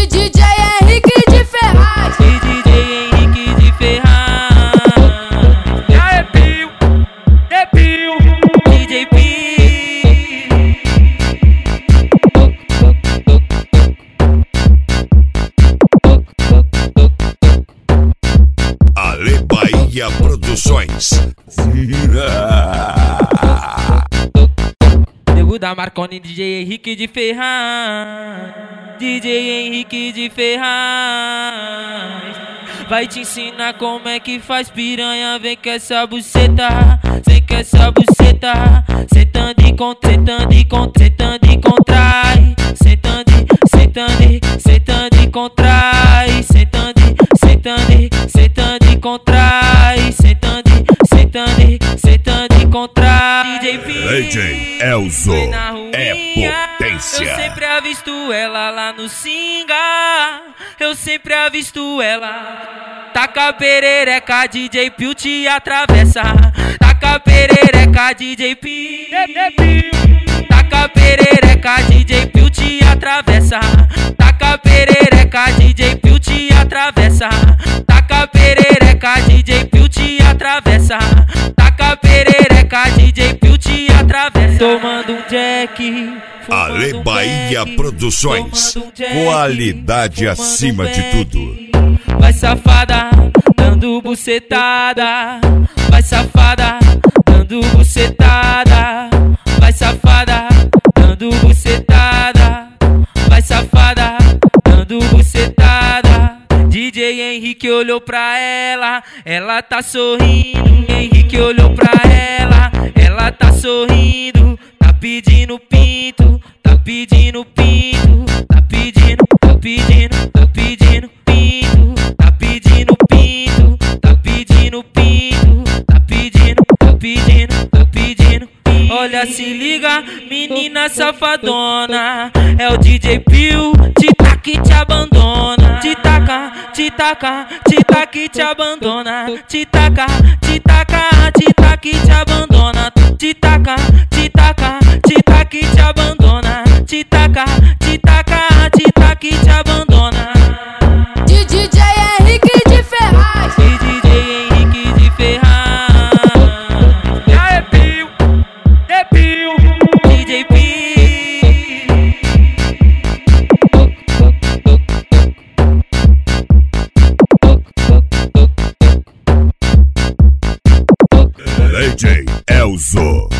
DJ Henrique de Ferraz. DJ Henrique de Ferraz. É Pio, é Pio. DJ Pio. Ale Bahia Produções. Nego da Marconi, DJ Henrique de Ferraz. DJ Henrique de Ferraz vai te ensinar como é que faz piranha. Vem com essa buceta, vem com essa buceta. Sentando e contrai, sentando e contrai, sentando e contrai, sentando e contrai. DJ Elzo é potência. Eu sempre avisto ela lá no Singa. Eu sempre avisto ela. Taca a perereca, DJ Pio te atravessa. Taca a perereca, DJ Pio. Taca a perereca, DJ Pio te atravessa. Taca a perereca, DJ Pio te atravessa. Taca a perereca, DJ Pio te atravessa. Taca a perereca, DJ Pio te atravessa. Tomando um jack. Ale Bahia Produções. Qualidade acima de tudo. Vai safada, dando bucetada. Vai safada, dando bucetada. Vai safada, dando bucetada. Vai safada, dando bucetada. DJ Henrique olhou pra ela tá sorrindo. Henrique olhou pra ela tá sorrindo. Tá pedindo pinto, tá pedindo pinto. Tá pedindo pinto. Tá pedindo pinto, tá pedindo pinto. Olha, se liga, menina safadona. É o DJ Pio, te taca e te abandona. Te taca e te abandona. Te taca e te abandona. Te taca e te abandona. Te taca e te abandona. DJ Henrique de Ferraz. DJ Henrique de Ferraz. É Pio, é Pio. DJ Pio. DJ Elzo